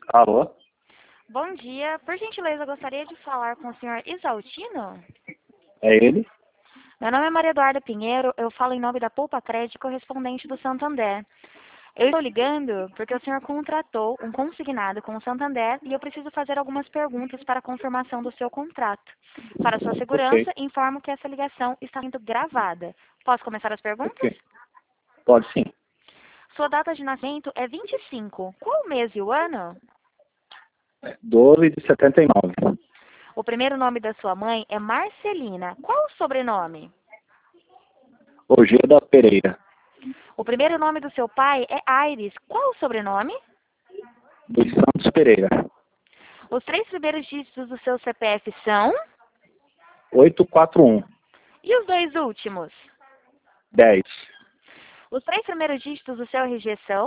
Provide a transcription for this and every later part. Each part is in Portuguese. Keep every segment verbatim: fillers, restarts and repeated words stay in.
Alô? Bom dia. Por gentileza, eu gostaria de falar com o senhor Isaltino. É ele? Meu nome é Maria Eduarda Pinheiro, eu falo em nome da Poupa Crédito, correspondente do Santander. Eu estou ligando porque o senhor contratou um consignado com o Santander e eu preciso fazer algumas perguntas para a confirmação do seu contrato. Para sua Ok, segurança, informo que essa ligação está sendo gravada. Posso começar as perguntas? ok. Pode sim. Sua data de nascimento é vinte e cinco. Qual o mês e o ano? doze de setenta e nove. O primeiro nome da sua mãe é Marcelina. Qual o sobrenome? Ojeda Pereira. O primeiro nome do seu pai é Aires. Qual o sobrenome? Dos Santos Pereira. Os três primeiros dígitos do seu C P F são? oito quatro um. E os dois últimos? dez. Os três primeiros dígitos do seu R G são?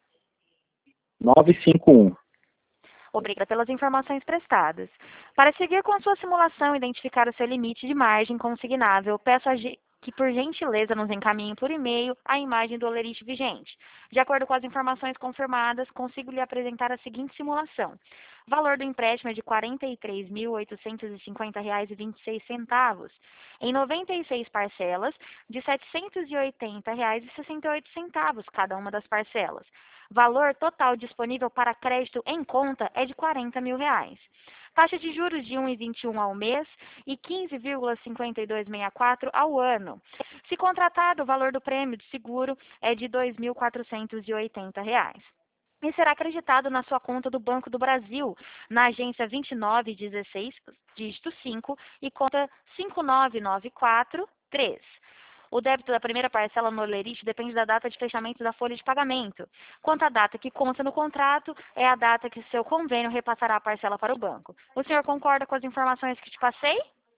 nove cinco um. Obrigada pelas informações prestadas. Para seguir com a sua simulação e identificar o seu limite de margem consignável, peço a ge- que, por gentileza, nos encaminhe por e-mail a imagem do olerite vigente. De acordo com as informações confirmadas, consigo lhe apresentar a seguinte simulação. O valor do empréstimo é de quarenta e três mil oitocentos e cinquenta reais e vinte e seis centavos, em noventa e seis parcelas de setecentos e oitenta reais e sessenta e oito centavos cada uma das parcelas. Valor total disponível para crédito em conta é de quarenta mil reais. Taxa de juros de um vírgula vinte e um ao mês e quinze vírgula cinquenta e dois sessenta e quatro ao ano. Se contratado, o valor do prêmio de seguro é de dois mil quatrocentos e oitenta reais. E será acreditado na sua conta do Banco do Brasil, na agência vinte e nove dezesseis, dígito cinco, e conta cinco nove nove quatro três. O débito da primeira parcela no olerite depende da data de fechamento da folha de pagamento. Quanto à data que consta no contrato, é a data que seu convênio repassará a parcela para o banco. O senhor concorda com as informações que te passei?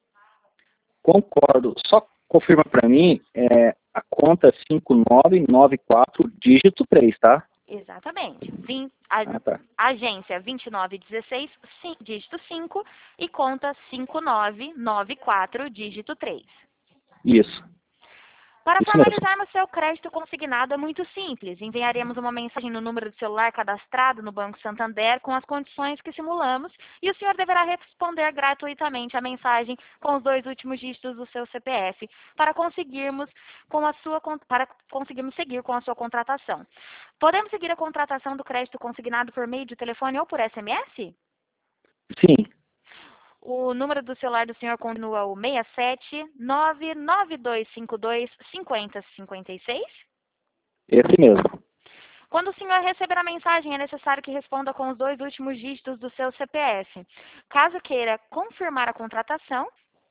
Concordo. Só confirma para mim, é, a conta é cinco nove nove quatro, dígito três, tá? Exatamente. Vim, a, Ah, tá. agência vinte e nove dezesseis, sim, dígito cinco, e conta cinco nove nove quatro, dígito três. Isso. Para Isso mesmo. formalizarmos seu crédito consignado é muito simples. Enviaremos uma mensagem no número de celular cadastrado no Banco Santander com as condições que simulamos e o senhor deverá responder gratuitamente a mensagem com os dois últimos dígitos do seu C P F para conseguirmos, com a sua, para conseguirmos seguir com a sua contratação. Podemos seguir a contratação do crédito consignado por meio de telefone ou por S M S? Sim, O número do celular do senhor continua o seis sete nove nove dois cinco dois cinco zero cinco seis? esse mesmo. Quando o senhor receber a mensagem, é necessário que responda com os dois últimos dígitos do seu C P F. Caso queira confirmar a contratação,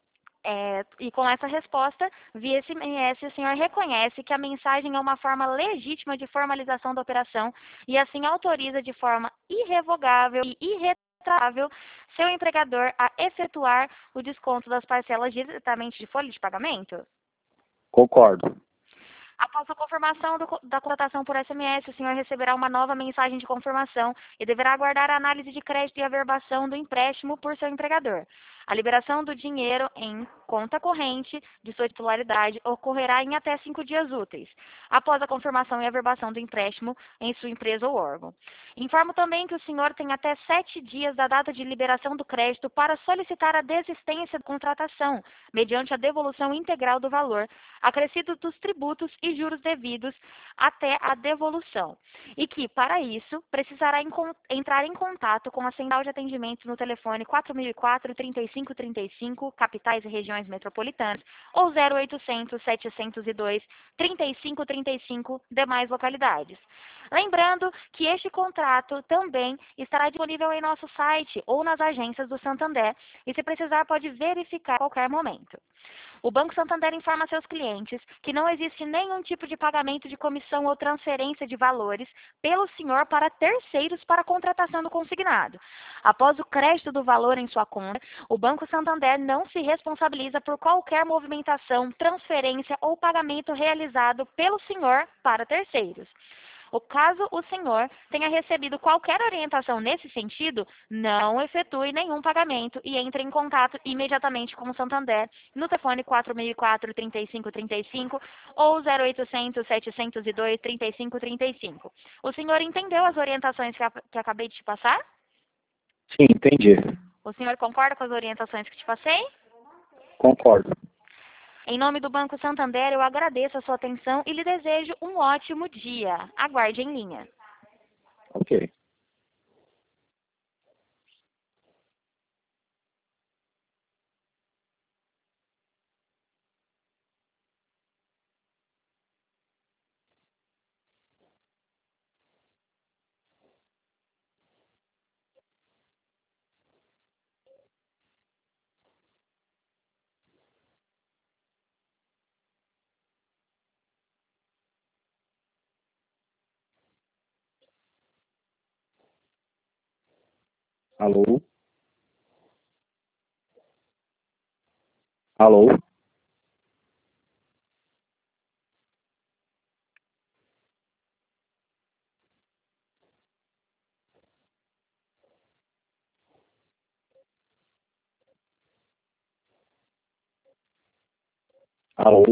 é, e com essa resposta, via S M S, o senhor reconhece que a mensagem é uma forma legítima de formalização da operação e assim autoriza de forma irrevogável e irretratável seu empregador a efetuar o desconto das parcelas diretamente de folha de pagamento? Concordo. Após a confirmação do- da contratação por S M S, o senhor receberá uma nova mensagem de confirmação e deverá aguardar a análise de crédito e averbação do empréstimo por seu empregador. A liberação do dinheiro em conta corrente de sua titularidade ocorrerá em até cinco dias úteis, após a confirmação e averbação do empréstimo em sua empresa ou órgão. Informo também que o senhor tem até sete dias da data de liberação do crédito para solicitar a desistência da contratação, mediante a devolução integral do valor, acrescido dos tributos e juros devidos até a devolução. E que, para isso, precisará encon- entrar em contato com a Central de Atendimento no telefone quatro mil e quatro, trinta e cinco trinta e cinco, capitais e regiões metropolitanas, ou zero oitocentos, setecentos e dois, trinta e cinco trinta e cinco, demais localidades. Lembrando que este contrato também estará disponível em nosso site ou nas agências do Santander, e se precisar pode verificar a qualquer momento. O Banco Santander informa a seus clientes que não existe nenhum tipo de pagamento de comissão ou transferência de valores pelo senhor para terceiros para a contratação do consignado. Após o crédito do valor em sua conta, o Banco Santander não se responsabiliza por qualquer movimentação, transferência ou pagamento realizado pelo senhor para terceiros. O caso o senhor tenha recebido qualquer orientação nesse sentido, não efetue nenhum pagamento e entre em contato imediatamente com o Santander no telefone quatro seis quatro, três cinco três cinco ou zero oitocentos, setecentos e dois, trinta e cinco trinta e cinco. O senhor entendeu as orientações que, a, que acabei de te passar? Sim, entendi. O senhor concorda com as orientações que te passei? Concordo. Em nome do Banco Santander, eu agradeço a sua atenção e lhe desejo um ótimo dia. Aguarde em linha. Ok. Alô? Alô? Alô?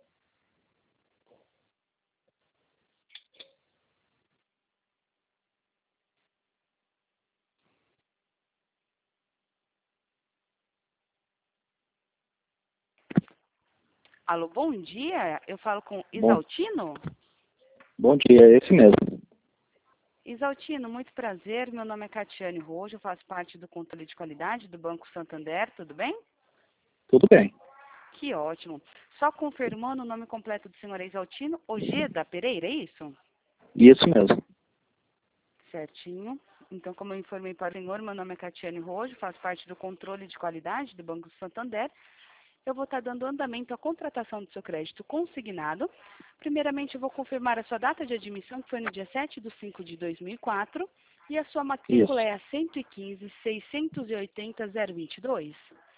Alô, bom dia. Eu falo com Bom, Isaltino? bom dia, é esse mesmo. Isaltino, muito prazer. Meu nome é Catiane Rojo, eu faço parte do controle de qualidade do Banco Santander, tudo bem? Tudo bem. Que ótimo. Só confirmando o nome completo do senhor Isaltino, Ojeda Pereira, é isso? Isso mesmo. Certinho. Então, como eu informei para o senhor, meu nome é Catiane Rojo, faço parte do controle de qualidade do Banco Santander. Eu vou estar dando andamento à contratação do seu crédito consignado. Primeiramente, eu vou confirmar a sua data de admissão, que foi no dia sete de cinco de dois mil e quatro, e a sua matrícula Isso. é a cento e quinze, seiscentos e oitenta, zero vinte e dois.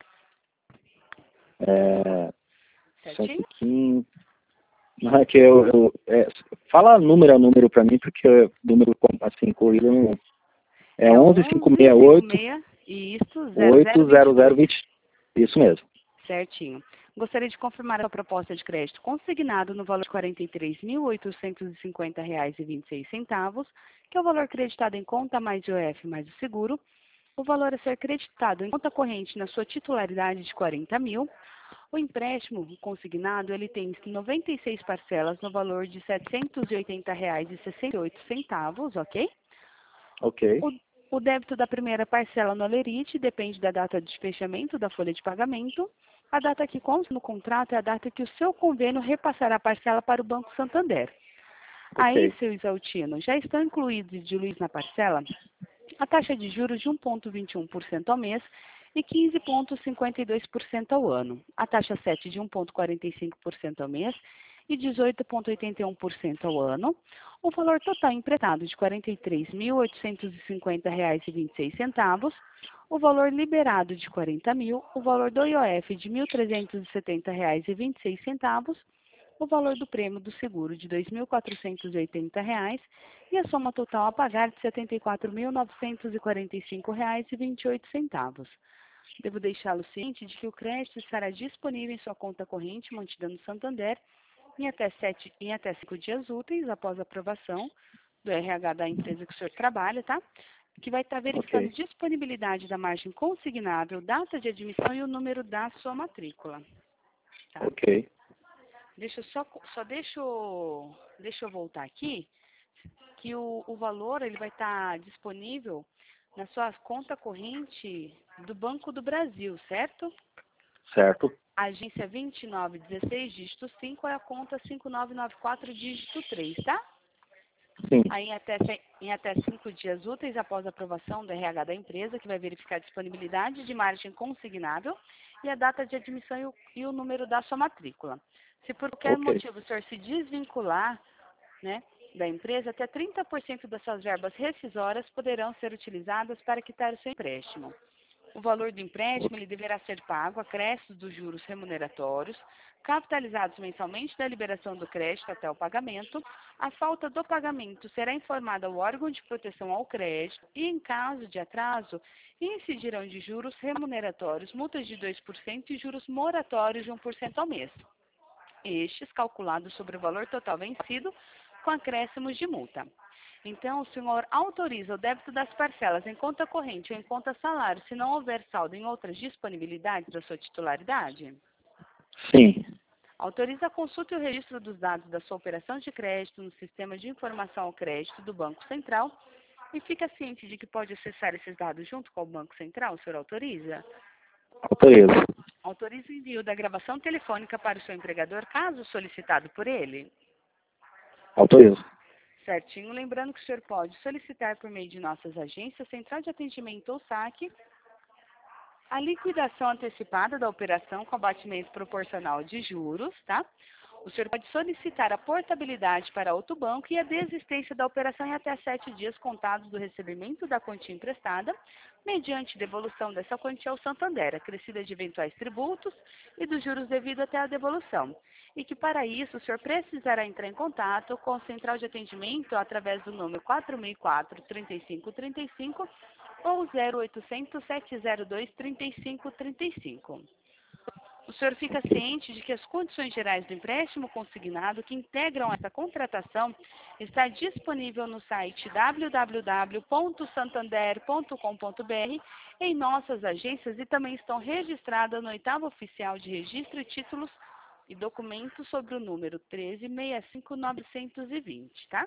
É, Certinho? cento e quinze. Não é que eu, eu é, fala número a número para mim, porque o número assim, corrido não. É É onze cinco seis oito, onze cinquenta e seis, isso, zero zero oito zero zero vinte e dois. vinte. Isso mesmo. Certinho. Gostaria de confirmar a sua proposta de crédito consignado no valor de quarenta e três mil, oitocentos e cinquenta reais e vinte e seis centavos, que é o valor creditado em conta mais I O F mais o seguro. O valor a ser creditado em conta corrente na sua titularidade de quarenta mil. O empréstimo consignado, ele tem noventa e seis parcelas no valor de setecentos e oitenta reais e sessenta e oito centavos, ok? Ok. O, o débito da primeira parcela no Alerite depende da data de fechamento da folha de pagamento. A data que consta no contrato é a data que o seu convênio repassará a parcela para o Banco Santander. Aí, Ok. seu Isaltino, já estão incluídos de Luiz na parcela a taxa de juros de um vírgula vinte e um por cento ao mês e quinze vírgula cinquenta e dois por cento ao ano. A taxa sete de um vírgula quarenta e cinco por cento ao mês e dezoito vírgula oitenta e um por cento ao ano. O valor total emprestado de quarenta e três mil, oitocentos e cinquenta reais e vinte e seis centavos. O valor liberado de quarenta mil. O valor do I O F de mil trezentos e setenta reais e vinte e seis centavos. O valor do prêmio do seguro de dois mil quatrocentos e oitenta reais e a soma total a pagar de setenta e quatro mil, novecentos e quarenta e cinco reais e vinte e oito centavos. Devo deixá-lo ciente de que o crédito estará disponível em sua conta corrente mantida no Santander em até, sete, em até cinco dias úteis após a aprovação do R H da empresa que o senhor trabalha, tá? Que vai estar verificando Ok. disponibilidade da margem consignável, data de admissão e o número da sua matrícula, tá? Ok. Deixa eu só, só deixa eu, deixa eu voltar aqui, que o, o valor ele vai estar disponível na sua conta corrente do Banco do Brasil, certo? Certo. Agência vinte e nove dezesseis, dígito cinco, é a conta cinco nove nove quatro, dígito três, tá? Sim. Aí em até, em até cinco dias úteis após a aprovação do R H da empresa, que vai verificar a disponibilidade de margem consignável e a data de admissão e o, e o número da sua matrícula. Se por qualquer Ok. motivo o senhor se desvincular, né, da empresa, até trinta por cento das suas verbas rescisórias poderão ser utilizadas para quitar o seu empréstimo. O valor do empréstimo ele deverá ser pago acréscimos dos juros remuneratórios, capitalizados mensalmente da liberação do crédito até o pagamento. A falta do pagamento será informada ao órgão de proteção ao crédito e, em caso de atraso, incidirão de juros remuneratórios, multas de dois por cento e juros moratórios de um por cento ao mês. Estes calculados sobre o valor total vencido, com acréscimos de multa. Então, o senhor autoriza o débito das parcelas em conta corrente ou em conta salário, se não houver saldo em outras disponibilidades da sua titularidade? Sim. Autoriza a consulta e o registro dos dados da sua operação de crédito no sistema de informação ao crédito do Banco Central e fica ciente de que pode acessar esses dados junto com o Banco Central? O senhor autoriza? Autorizo. Autoriza o envio da gravação telefônica para o seu empregador, caso solicitado por ele? Autorizo. Certinho. Lembrando que o senhor pode solicitar por meio de nossas agências, Central de Atendimento ou saque, a liquidação antecipada da operação com abatimento proporcional de juros, tá? O senhor pode solicitar a portabilidade para outro banco e a desistência da operação em até sete dias contados do recebimento da quantia emprestada, mediante devolução dessa quantia ao Santander, acrescida de eventuais tributos e dos juros devidos até a devolução. E que, para isso, o senhor precisará entrar em contato com a Central de Atendimento através do número quatro seis quatro, três cinco três cinco ou zero oitocentos, sete zero dois, três cinco três cinco. O senhor fica ciente de que as condições gerais do empréstimo consignado que integram essa contratação está disponível no site w w w ponto santander ponto com ponto b r, em nossas agências, e também estão registradas no oitavo oficial de registro e títulos e documentos sobre o número treze sessenta e cinco novecentos e vinte, tá?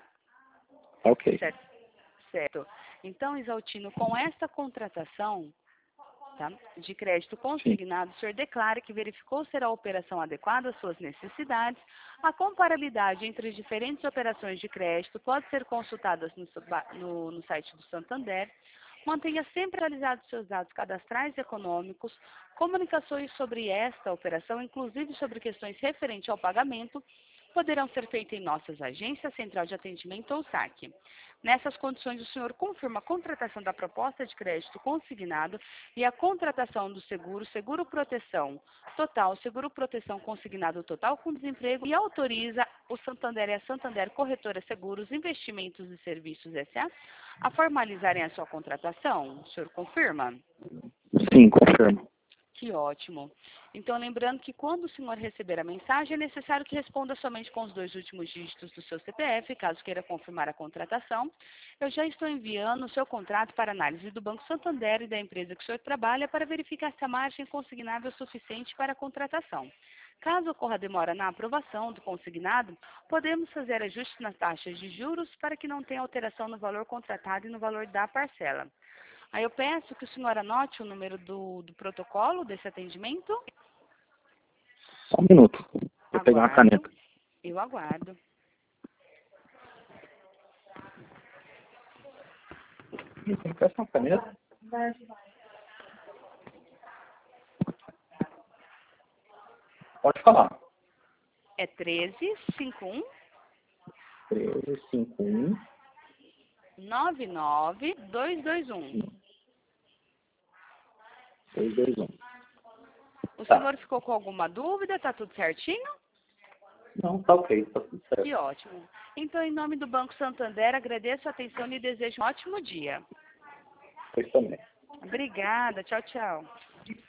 Ok. Certo. Certo. Então, Isaltino, com esta contratação, tá, de crédito consignado, o senhor declara que verificou ser a operação adequada às suas necessidades. A comparabilidade entre as diferentes operações de crédito pode ser consultada no, no, no site do Santander. Mantenha sempre atualizados seus dados cadastrais e econômicos. Comunicações sobre esta operação, inclusive sobre questões referentes ao pagamento, poderão ser feitas em nossas agências, Central de Atendimento ou saque. Nessas condições, o senhor confirma a contratação da proposta de crédito consignado e a contratação do seguro, seguro proteção total, seguro proteção consignado total com desemprego, e autoriza o Santander e a Santander Corretora Seguros, Investimentos e Serviços S A a formalizarem a sua contratação? O senhor confirma? Sim, confirmo. Que ótimo. Então, lembrando que quando o senhor receber a mensagem, é necessário que responda somente com os dois últimos dígitos do seu C P F, caso queira confirmar a contratação. Eu já estou enviando o seu contrato para análise do Banco Santander e da empresa que o senhor trabalha para verificar se a margem consignável é suficiente para a contratação. Caso ocorra demora na aprovação do consignado, podemos fazer ajustes nas taxas de juros para que não tenha alteração no valor contratado e no valor da parcela. Aí eu peço que o senhor anote o número do, do protocolo desse atendimento. Só um minuto. Vou pegar uma caneta. Eu aguardo. Tem que pegar uma caneta. Pode falar. É treze, cinquenta e um, treze, cinquenta e um, noventa e nove, duzentos e vinte e um. duzentos e vinte e um. O Tá. senhor ficou com alguma dúvida? Tá tudo certinho? Não, tá ok, tá tudo certo. Que ótimo. Então, em nome do Banco Santander, agradeço a atenção e desejo um ótimo dia. Pois também. Obrigada. Tchau, tchau.